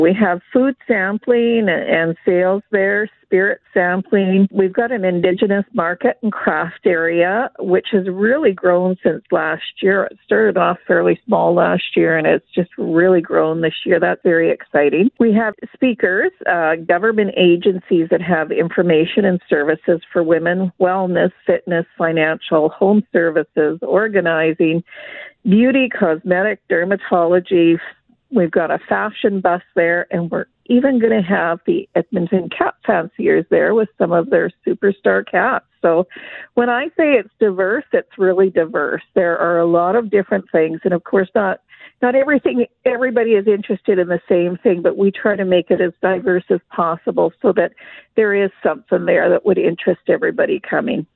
We have food sampling and sales there, spirit sampling. We've got an Indigenous market and craft area, which has really grown since last year. It started off fairly small last year, and it's just really grown this year. That's very exciting. We have speakers, government agencies that have information and services for women, wellness, fitness, financial, home services, organizing, beauty, cosmetic, dermatology. We've got a fashion bus there, and we're even going to have the Edmonton cat fanciers there with some of their superstar cats. So when I say it's diverse, it's really diverse. There are a lot of different things, and of course not everybody is interested in the same thing, but we try to make it as diverse as possible so that there is something there that would interest everybody coming.